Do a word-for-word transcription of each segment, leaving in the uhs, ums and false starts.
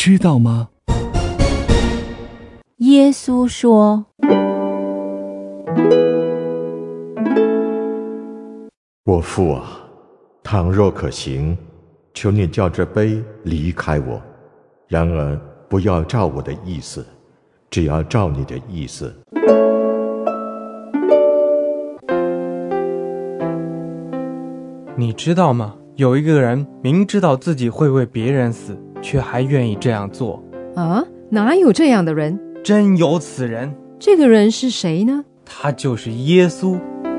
知道吗？ 耶稣说： 我父啊，倘若可行，求你叫这杯离开我，然而不要照我的意思，只要照你的意思。 你知道吗？有一个人明知道自己会为别人死，却还愿意这样做。 啊，哪有这样的人？ 真有此人。 这个人是谁呢？ 他就是耶稣。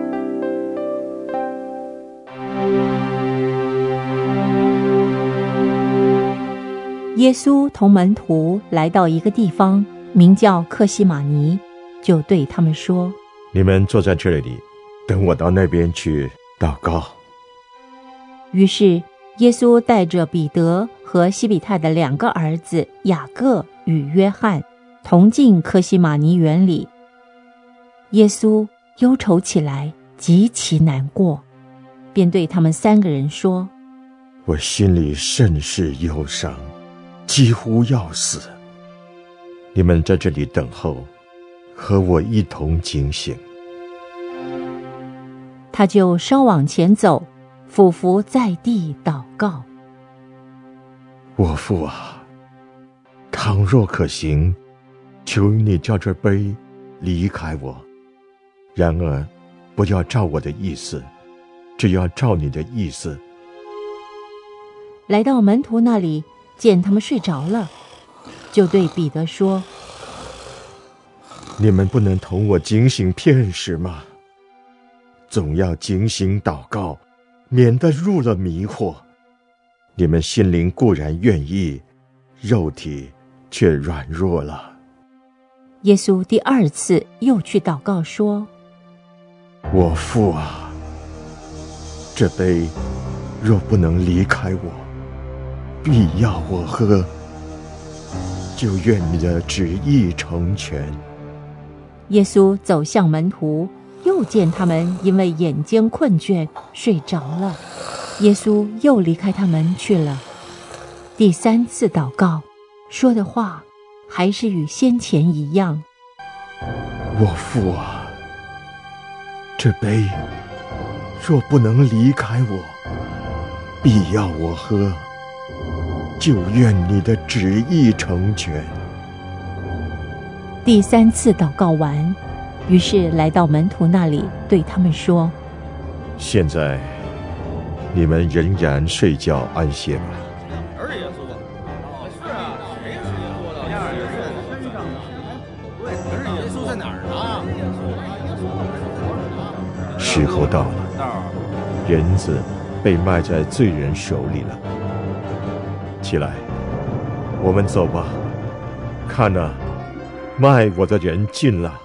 耶稣同门徒来到一个地方，名叫客西马尼，就对他们说： 你们坐在这里，等我到那边去祷告。 于是耶稣带着彼得和西比泰的两个儿子雅各与约翰同进客西马尼园里。耶稣忧愁起来，极其难过，便对他们三个人说： 我心里甚是忧伤，几乎要死。你们在这里等候，和我一同警醒。 他就稍往前走，俯伏在地祷告： 我父啊，倘若可行，求你叫这杯离开我，然而不要照我的意思，只要照你的意思。 来到门徒那里，见他们睡着了，就对彼得说： 你们不能同我警醒片时吗？总要警醒祷告，免得入了迷惑。你们心灵固然愿意，肉体却软弱了。 耶稣第二次又去祷告说： 我父啊，这杯若不能离开我，必要我喝，就愿你的旨意成全。 耶稣走向门徒，又见他们因为眼睛困倦睡着了，耶稣又离开他们去了。第三次祷告，说的话还是与先前一样： 我父啊，这杯若不能离开我，必要我喝，就愿你的旨意成全。 第三次祷告完，于是来到门徒那里，对他们说： 现在你们仍然睡觉安歇吧。 是耶稣啊？是啊，谁是耶稣的？呀，也是身上的。对，可是耶稣在哪儿呢？ 时候到了，人子被卖在罪人手里了。起来，我们走吧。看啊，卖我的人进了。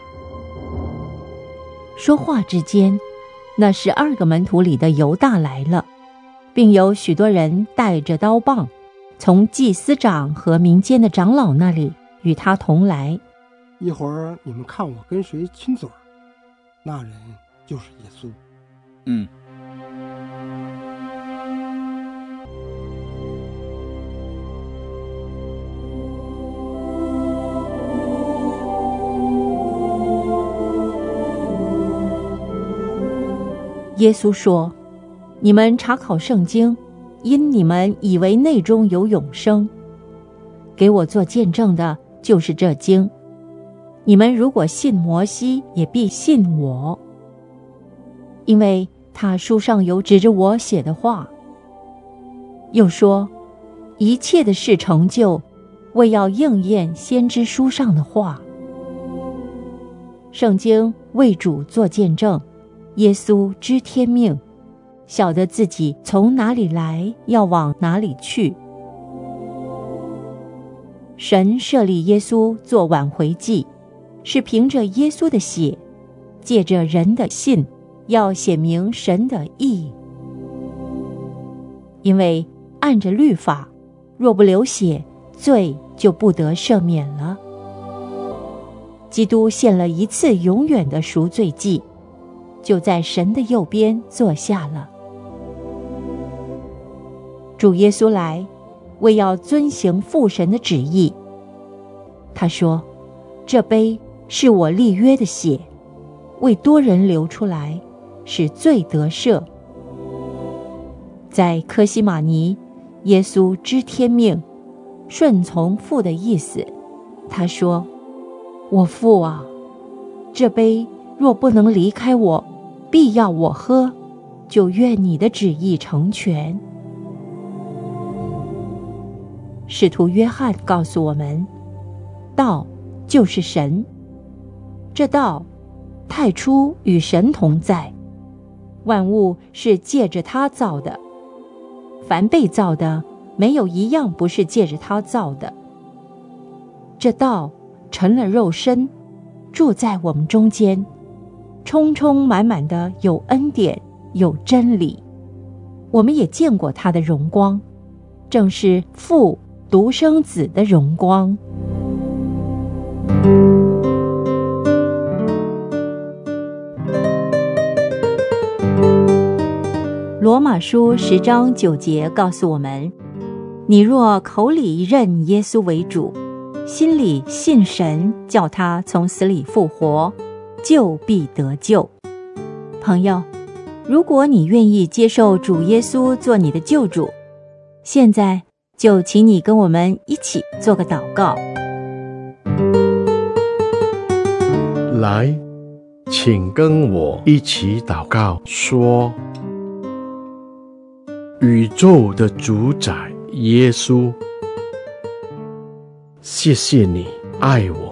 说话之间，那十二个门徒里的犹大来了，并有许多人带着刀棒，从祭司长和民间的长老那里与他同来。 一会儿你们看我跟谁亲嘴儿，那人就是耶稣。 嗯。 耶稣说：你们查考圣经，因你们以为内中有永生。给我做见证的就是这经。你们如果信摩西，也必信我，因为他书上有指着我写的话。又说，一切的事成就，为要应验先知书上的话。圣经为主做见证，耶稣知天命，晓得自己从哪里来，要往哪里去。神设立耶稣做挽回祭，是凭着耶稣的血，借着人的信，要显明神的义。因为按着律法，若不流血，罪就不得赦免了。基督献了一次永远的赎罪祭，就在神的右边坐下了。主耶稣来， 为要遵行父神的旨意。他说，这杯是我立约的血，为多人流出来，使罪得赦。在客西马尼，耶稣知天命，顺从父的意思。他说，我父啊，这杯若不能离开我，必要我喝，就愿你的旨意成全。使徒约翰告诉我们，道就是神，这道太初与神同在，万物是借着他造的，凡被造的，没有一样不是借着他造的。这道成了肉身，住在我们中间，充充满满的有恩典，有真理。我们也见过他的荣光，正是父独生子的荣光。罗马书十章九节告诉我们，你若口里认耶稣为主，心里信神叫他从死里复活，就必得救。朋友，如果你愿意接受主耶稣做你的救主，现在就请你跟我们一起做个祷告。 来，请跟我一起祷告，说：宇宙的主宰耶稣，谢谢你爱我，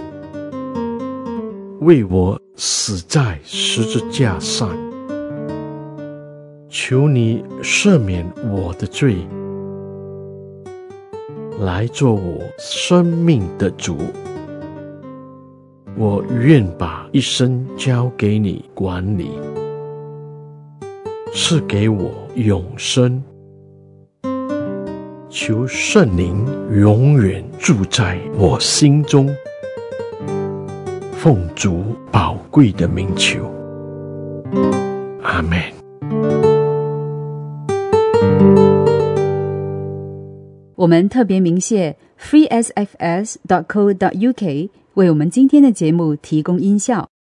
为我死在十字架上，求你赦免我的罪，来做我生命的主。我愿把一生交给你管理，赐给我永生。求圣灵永远住在我心中，奉主宝贵的名求，阿们。 我们特别鸣谢 free s f s dot co dot u k 为我们今天的节目提供音效。